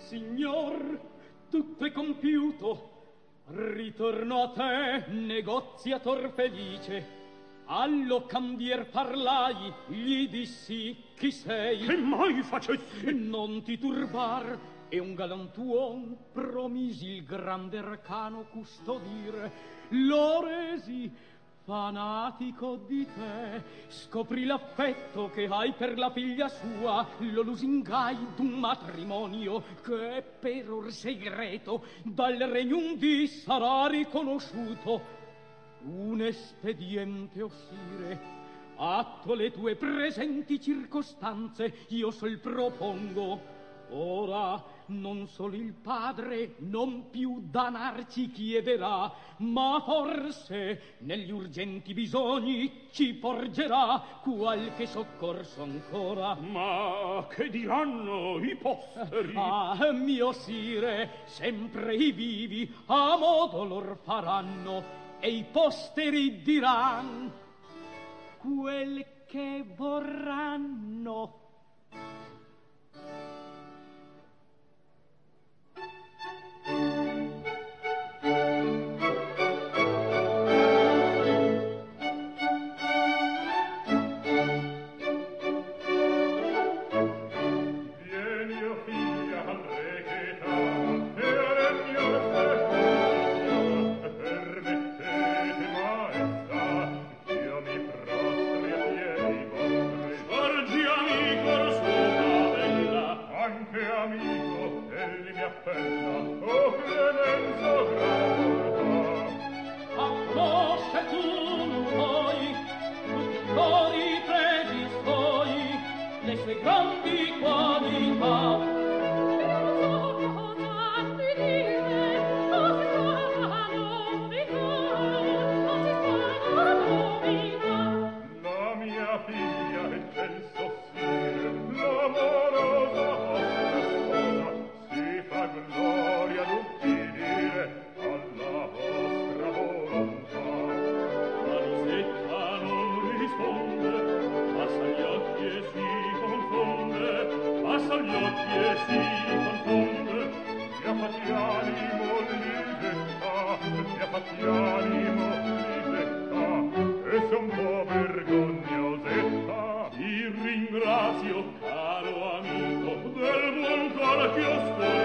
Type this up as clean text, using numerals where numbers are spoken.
Signor, tutto è compiuto. Ritorno a te, negoziator felice. Allo cambier parlai, gli dissi chi sei. Che mai facessi? Non ti turbar, e un galantuon promisi il grande arcano custodire. Lo resi fanatico di te, scopri l'affetto che hai per la figlia sua, lo lusingai d'un matrimonio che per or segreto dal regnum di sarà riconosciuto. Un espediente ossire, atto le tue presenti circostanze, io sol propongo. Ora non solo il padre non più danar ci chiederà, ma forse negli urgenti bisogni ci porgerà qualche soccorso ancora. Ma che diranno i posteri? Ah, mio sire, sempre i vivi a modo lor faranno, e i posteri diran quel che vorranno. Ringrazio, caro amico, del buon cuore che ho